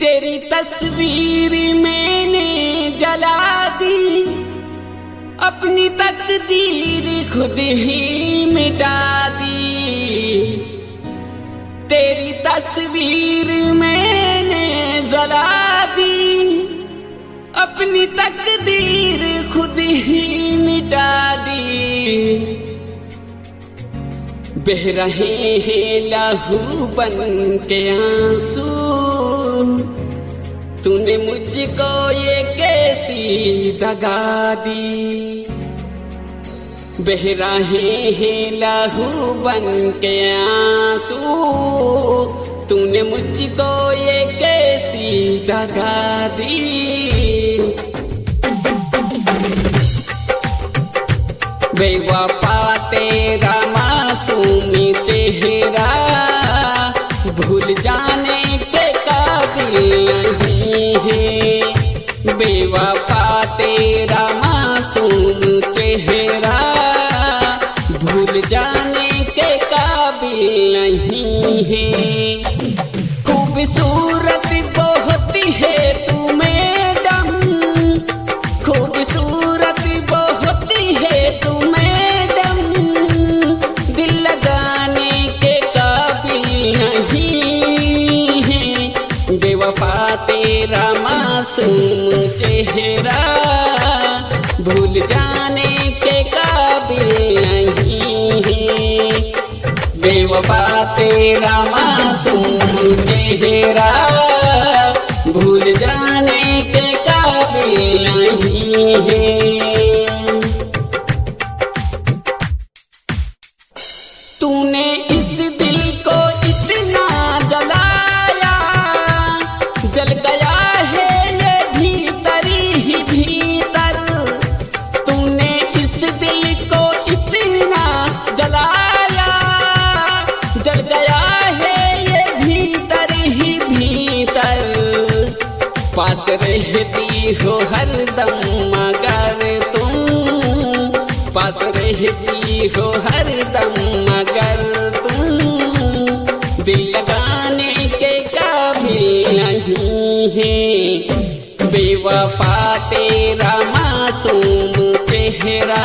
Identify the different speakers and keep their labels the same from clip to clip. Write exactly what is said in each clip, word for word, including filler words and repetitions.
Speaker 1: तेरी तस्वीर मैंने जला दी, अपनी तकदीर खुद ही मिटा दी। तेरी तस्वीर मैंने जला दी, अपनी तकदीर खुद ही मिटा दी। बह रहे हैं लहू बन के आंसू, तूने मुझको ये कैसी दगा दी। बह रहे हैं लहू बन के आंसू, तूने मुझको ये कैसी दगा दी। बेवफा तेरा मासूम चेहरा भूल जाने के काबिल नहीं है। बेवफा तेरा मासूम चेहरा भूल जाने के काबिल नहीं है। खूबसूरत बहुत है तू मैडम, खूबसूरत बहुत है तू मैडम, दिल लगाने के काबिल नहीं है। बेवफा तेरा मासूम चेहरा भूल जाने के काबिल नहीं है। बेवफा तेरा मासूम चेहरा भूल जाने के काबिल नहीं है। तूने इस दिल को इतना जलाया, जल गया है ये भीतर ही भीतर। तूने इस दिल को इतना जलाया, जल गया है ये भीतर ही भीतर। पास रहती हो हरदम मगर तुम, पास रहती हो हरदम मगर तुम, दिल लगाने के काबिल नहीं है। बेवफा तेरा मासूम चेहरा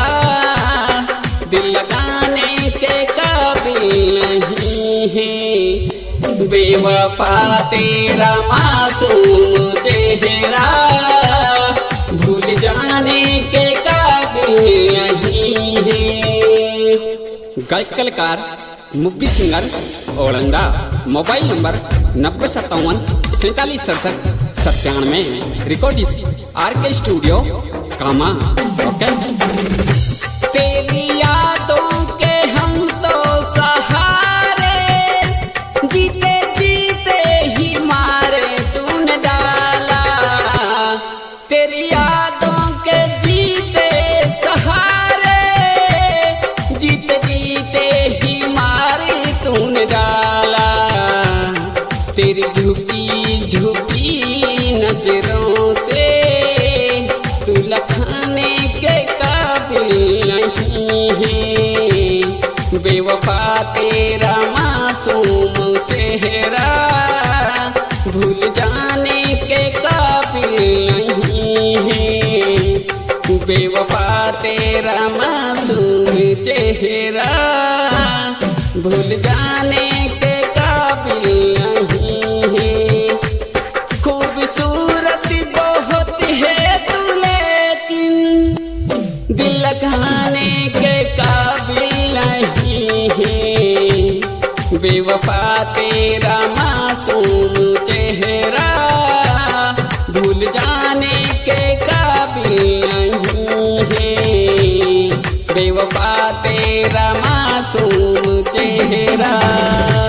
Speaker 1: दिल लगाने के काबिल नहीं है। बेवफा तेरा मासूम चेहरा भूल जाने के काबिल नहीं है। गायक कलाकार मुफ्ती सिंगर औरंगा। मोबाइल नंबर नब्बे सत्तावन सैतालीस सड़सठ सत्तानवे। रिकॉर्डिस आर के स्टूडियो कामा। ओके। तेरी यादों के हम तो सहारे, जीते जीते ही मारे तूने डाला। तेरी यादों के जीते सहारे, जीते जीते ही मारे तूने डाला। तेरी झुकी झुकी नजरों से तू लखाने के काबिल नहीं है। बेवफा तेरा मासूम चेहरा भूल जाने के काबिल नहीं है। बेवफा तेरा मासूम चेहरा भूल जाने के काबिल नहीं है। खूबसूरत बहुत है तू लेकिन दिल लगाने के काबिल नहीं है। बेवफा तेरा मासूम चेहरा भूल जाने के काबिल नहीं है। बेवफा तेरा मासूम चेहरा।